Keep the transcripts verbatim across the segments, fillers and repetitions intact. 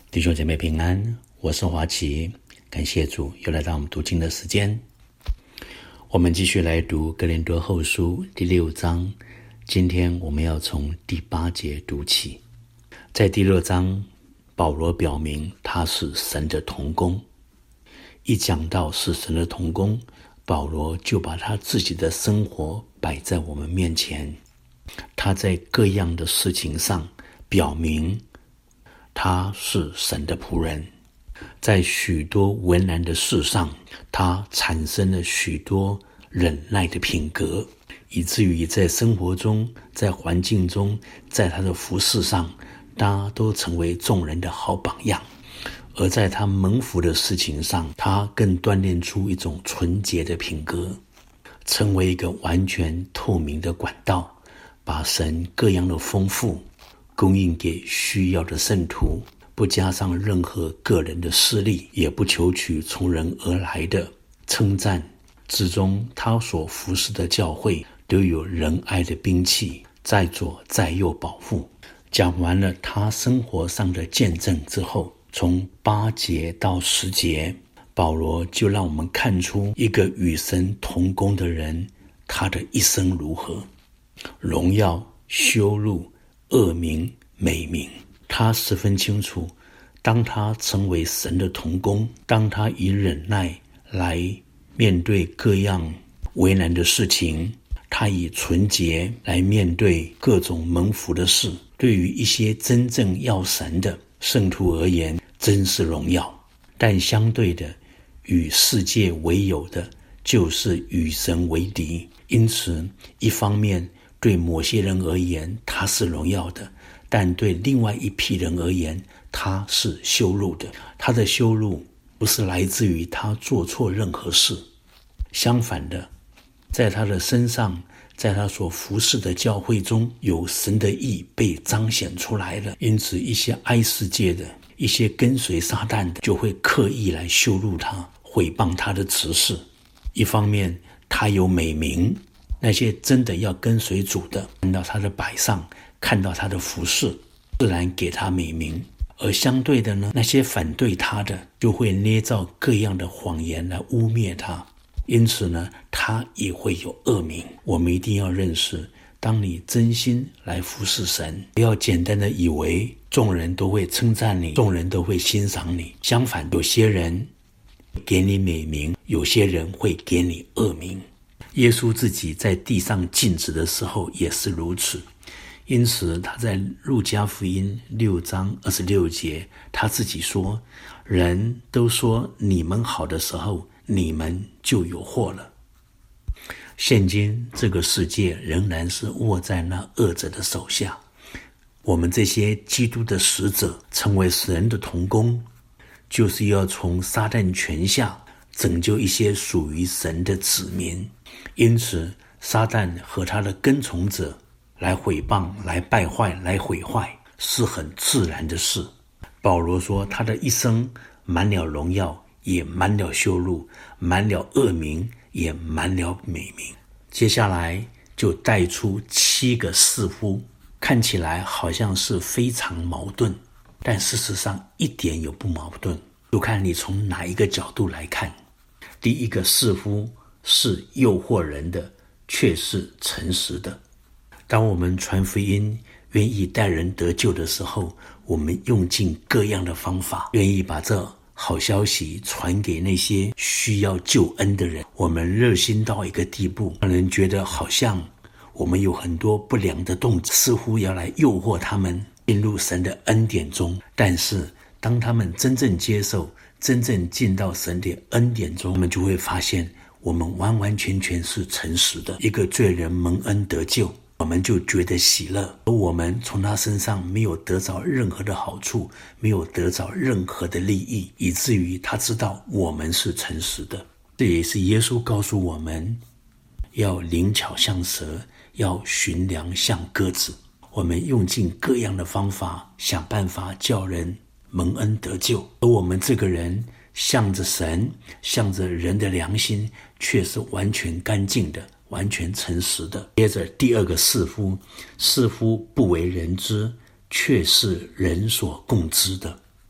弟兄姐妹平安，我是华奇，感谢主又来到我们读经的时间。我们继续来读哥林多后书第六章，今天我们要从第八节读起。在第六章，保罗表明他是神的同工。一讲到是神的同工，保罗就把他自己的生活摆在我们面前。他在各样的事情上表明他是神的仆人，在许多为难的事上，他产生了许多忍耐的品格，以至于在生活中，在环境中，在他的服事上，他都成为众人的好榜样。而在他蒙福的事情上，他更锻炼出一种纯洁的品格，成为一个完全透明的管道，把神各样的丰富供应给需要的圣徒，不加上任何个人的私利，也不求取从人而来的称赞。之中他所服侍的教会都有仁爱的兵器，在左在右保护。讲完了他生活上的见证之后，从八节到十节，保罗就让我们看出一个与神同工的人，他的一生如何，荣耀、羞辱、恶名、美名，他十分清楚。当他成为神的同工，当他以忍耐来面对各样为难的事情，他以纯洁来面对各种蒙福的事，对于一些真正要神的圣徒而言，真是荣耀。但相对的，与世界为友的，就是与神为敌。因此，一方面对某些人而言，他是荣耀的，但对另外一批人而言，他是羞辱的。他的羞辱不是来自于他做错任何事，相反的，在他的身上，在他所服侍的教会中，有神的义被彰显出来了。因此，一些爱世界的，一些跟随撒旦的，就会刻意来羞辱他，毁谤他的执事。一方面，他有美名，那些真的要跟随主的，看到他的摆上，看到他的服事，自然给他美名。而相对的呢，那些反对他的，就会捏造各样的谎言来污蔑他。因此呢，他也会有恶名。我们一定要认识，当你真心来服侍神，不要简单的以为众人都会称赞你，众人都会欣赏你。相反，有些人给你美名，有些人会给你恶名。耶稣自己在地上尽职的时候也是如此。因此他在路加福音六章二十六节，他自己说，人都说你们好的时候，你们就有祸了。现今这个世界仍然是握在那恶者的手下，我们这些基督的使者成为神的同工，就是要从撒旦权下拯救一些属于神的子民。因此撒旦和他的跟从者来毁谤、来败坏、来毁坏，是很自然的事。保罗说，他的一生满了荣耀，也满了羞辱，满了恶名，也满了美名。接下来就带出七个似乎，看起来好像是非常矛盾，但事实上一点也不矛盾，就看你从哪一个角度来看。第一个似乎是诱惑人的，却是诚实的。当我们传福音，愿意带人得救的时候，我们用尽各样的方法，愿意把这好消息传给那些需要救恩的人。我们热心到一个地步，让人觉得好像我们有很多不良的动机，似乎要来诱惑他们进入神的恩典中。但是当他们真正接受，真正进到神的恩典中，我们就会发现我们完完全全是诚实的。一个罪人蒙恩得救，我们就觉得喜乐，而我们从他身上没有得着任何的好处，没有得着任何的利益，以至于他知道我们是诚实的。这也是耶稣告诉我们，要灵巧像蛇，要驯良像鸽子。我们用尽各样的方法，想办法叫人蒙恩得救，而我们这个人向着神，向着人的良心，却是完全干净的，完全诚实的。接着第二个似乎，似乎不为人知，却是人所共知的。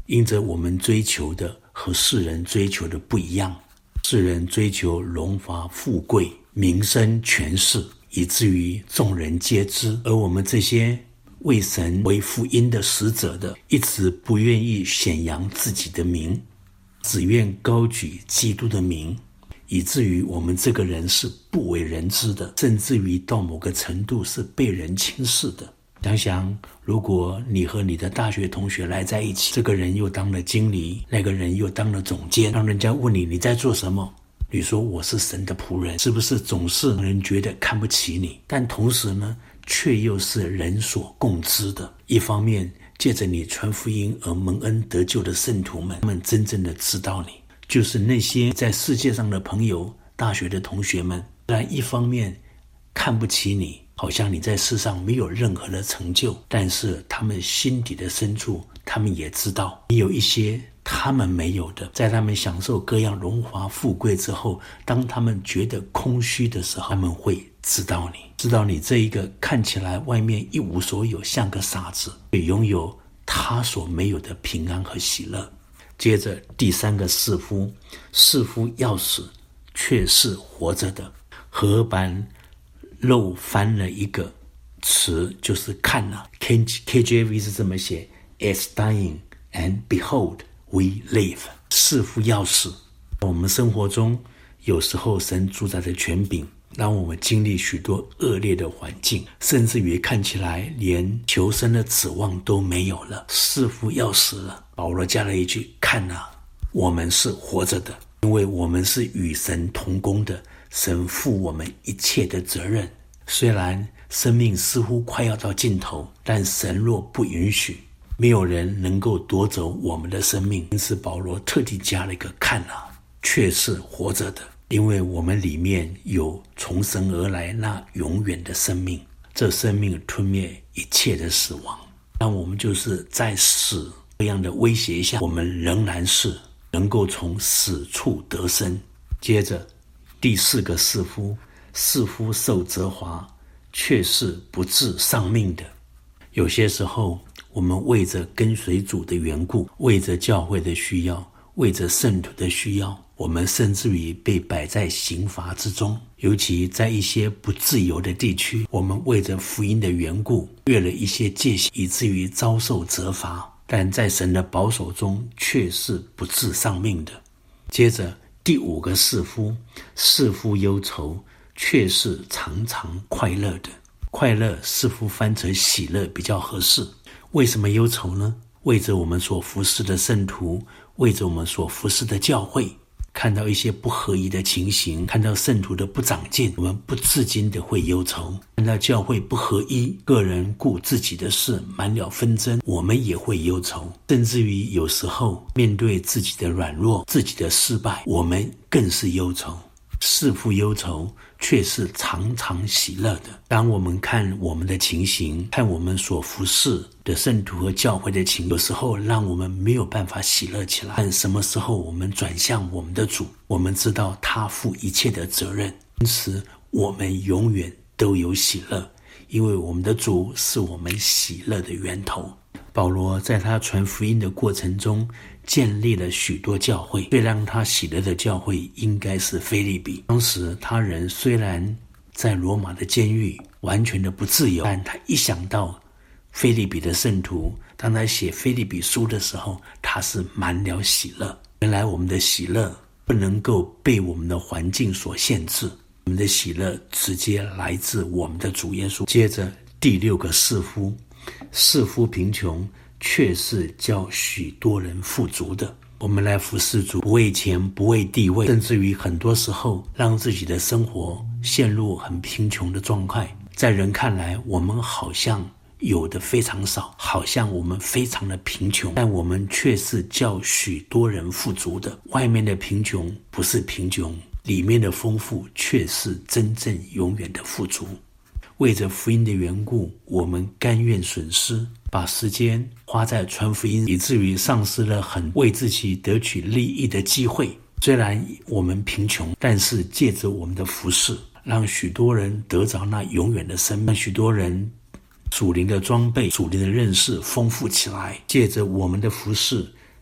因着我们追求的和世人追求的不一样，世人追求荣华富贵、名声权势，以至于众人皆知，而我们这些为神为福音的使者的，一直不愿意显扬自己的名，只愿高举基督的名，以至于我们这个人是不为人知的，甚至于到某个程度是被人轻视的。想想，如果你和你的大学同学来在一起，这个人又当了经理，那个人又当了总监，让人家问你你在做什么，你说我是神的仆人，是不是总是让人觉得看不起你？但同时呢，却又是人所共知的。一方面借着你传福音而蒙恩得救的圣徒们，他们真正的知道你，就是那些在世界上的朋友、大学的同学们，虽然一方面看不起你，好像你在世上没有任何的成就，但是他们心底的深处，他们也知道你有一些他们没有的。在他们享受各样荣华富贵之后，当他们觉得空虚的时候，他们会知道你，知道你这一个看起来外面一无所有，像个傻子，也拥有他所没有的平安和喜乐。接着第三个似乎，似乎要死，却是活着的。和合版漏翻了一个词，就是看啊 K J V 是这么写 As dying and behold we live， 似乎要死。我们生活中有时候神主宰的权柄让我们经历许多恶劣的环境，甚至于看起来连求生的指望都没有了，似乎要死了。保罗加了一句，看啊，我们是活着的，因为我们是与神同工的，神负我们一切的责任。虽然生命似乎快要到尽头，但神若不允许，没有人能够夺走我们的生命。因此保罗特地加了一个看啊，却是活着的，因为我们里面有从神而来那永远的生命，这生命吞灭一切的死亡。那我们就是在死这样的威胁下，我们仍然是能够从死处得生。接着第四个似乎，似乎受责罚，却是不致丧命的。有些时候我们为着跟随主的缘故，为着教会的需要，为着圣徒的需要，我们甚至于被摆在刑罚之中。尤其在一些不自由的地区，我们为着福音的缘故，越了一些界限，以至于遭受责罚，但在神的保守中却是不致丧命的。接着第五个似乎，似乎忧愁，却是常常快乐的。快乐似乎翻成喜乐比较合适。为什么忧愁呢？为着我们所服侍的圣徒，为着我们所服侍的教会，看到一些不合宜的情形，看到圣徒的不长进，我们不自禁的会忧愁。看到教会不合一，个人顾自己的事，满了纷争，我们也会忧愁。甚至于有时候面对自己的软弱，自己的失败，我们更是忧愁。似乎忧愁，却是常常喜乐的。当我们看我们的情形，看我们所服侍的圣徒和教会的情，有时候让我们没有办法喜乐起来。但什么时候我们转向我们的主，我们知道他负一切的责任，因此我们永远都有喜乐，因为我们的主是我们喜乐的源头。保罗在他传福音的过程中建立了许多教会，最让他喜乐的教会应该是腓立比。当时他人虽然在罗马的监狱完全的不自由，但他一想到腓立比的圣徒，当他写腓立比书的时候，他是满了喜乐。原来我们的喜乐不能够被我们的环境所限制，我们的喜乐直接来自我们的主耶稣。接着第六个似乎，似乎贫穷，却是叫许多人富足的。我们来服侍主，不为钱，不为地位，甚至于很多时候让自己的生活陷入很贫穷的状态。在人看来，我们好像有的非常少，好像我们非常的贫穷，但我们却是叫许多人富足的。外面的贫穷不是贫穷，里面的丰富却是真正永远的富足。为着福音的缘故，我们甘愿损失，把时间花在传福音，以至于丧失了很为自己得取利益的机会。虽然我们贫穷，但是借着我们的服事，让许多人得着那永远的生命，让许多人属灵的装备、属灵的认识丰富起来。借着我们的服事，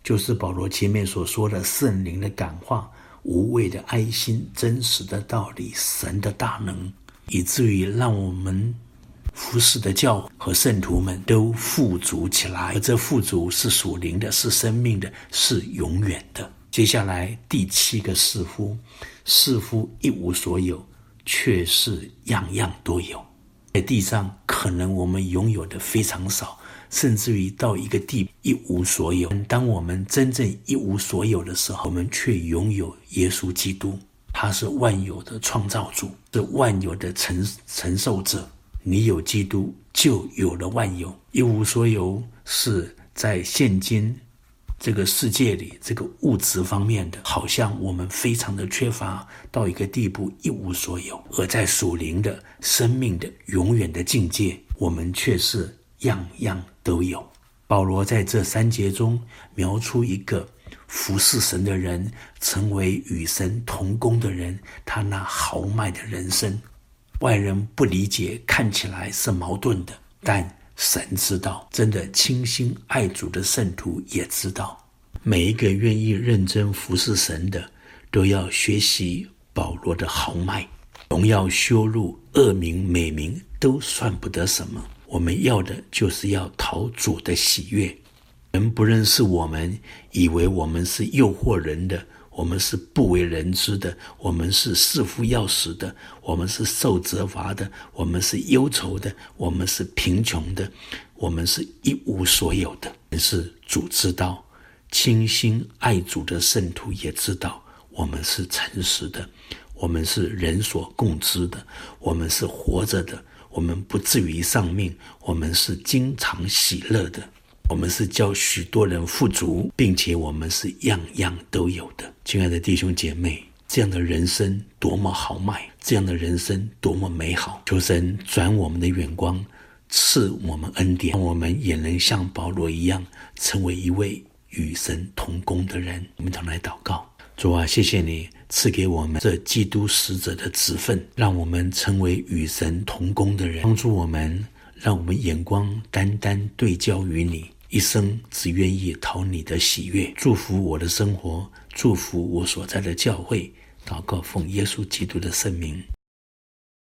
就是保罗前面所说的圣灵的感化、无畏的爱心、真实的道理、神的大能，以至于让我们服侍的教会和圣徒们都富足起来，而这富足是属灵的，是生命的，是永远的。接下来第七个似乎，似乎一无所有，却是样样都有。在地上可能我们拥有的非常少，甚至于到一个地一无所有。当我们真正一无所有的时候，我们却拥有耶稣基督，他是万有的创造主，是万有的承承受者。你有基督，就有了万有。一无所有是在现今这个世界里，这个物质方面的，好像我们非常的缺乏，到一个地步一无所有。而在属灵的生命的永远的境界，我们却是样样都有。保罗在这三节中描出一个服侍神的人，成为与神同工的人，他那豪迈的人生。外人不理解，看起来是矛盾的，但神知道，真的倾心爱主的圣徒也知道。每一个愿意认真服侍神的，都要学习保罗的豪迈。荣耀羞辱、恶名美名都算不得什么，我们要的就是要讨主的喜悦。人不认识我们，以为我们是诱惑人的，我们是不为人知的，我们是似乎要死的，我们是受责罚的，我们是忧愁的，我们是贫穷的，我们是一无所有的。但是主知道，倾心爱主的圣徒也知道，我们是诚实的，我们是人所共知的，我们是活着的，我们不至于丧命，我们是经常喜乐的，我们是叫许多人富足，并且我们是样样都有的。亲爱的弟兄姐妹，这样的人生多么豪迈，这样的人生多么美好。求神转我们的眼光，赐我们恩典，让我们也能像保罗一样，成为一位与神同工的人。我们常来祷告。主啊，谢谢你赐给我们这基督使者的职分，让我们成为与神同工的人，帮助我们，让我们眼光单单对焦于你，一生只愿意讨你的喜悦。祝福我的生活，祝福我所在的教会，祷告奉耶稣基督的圣名。